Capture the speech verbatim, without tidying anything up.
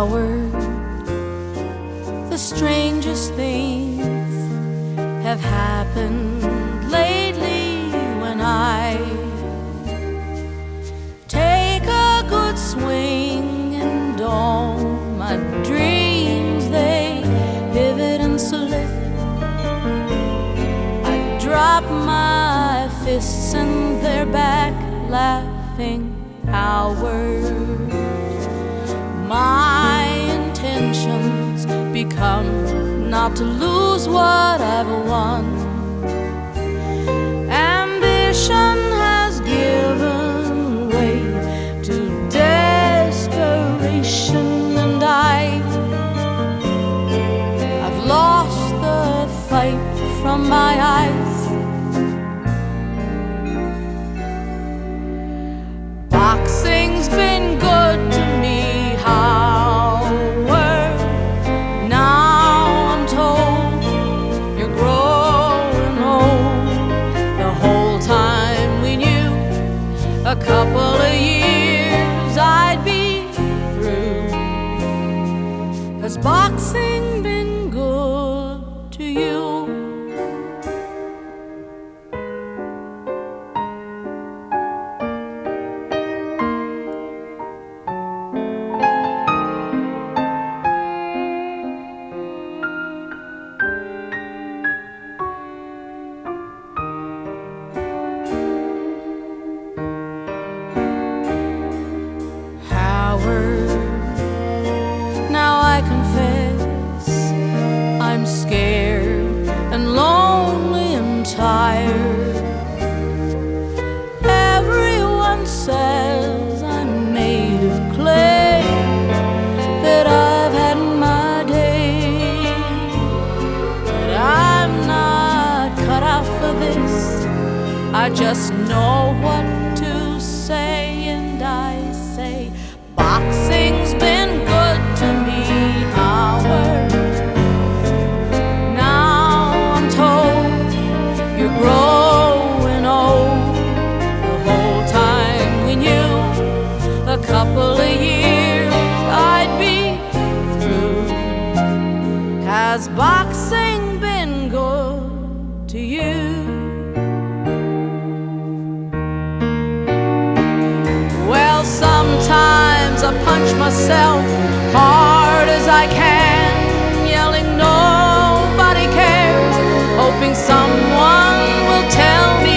Howard, the strangest things have happened lately when I take a good swing, and all my dreams, they pivot and slip. I drop my fists and they're back laughing. Howard, my intentions become not to lose what I've won. Ambition has given way to desperation, and I, I've lost the fight from my eyes. Boxing's been good to me, Howard. Now I'm told you're growing old. The whole time we knew, a couple of years I'd be through. Has boxing been good to you? Now I confess I'm scared and lonely and tired. Everyone says I'm made of clay, that I've had my day, but I'm not cut out for this. I just know what to say, and I say boxing's been good to me, Howard. Now I'm told you're growing old. The whole time we knew, a couple of years I'd be through. Has boxing been good to you? Well, sometimes I punch myself hard as I can, yelling nobody cares, hoping someone will tell me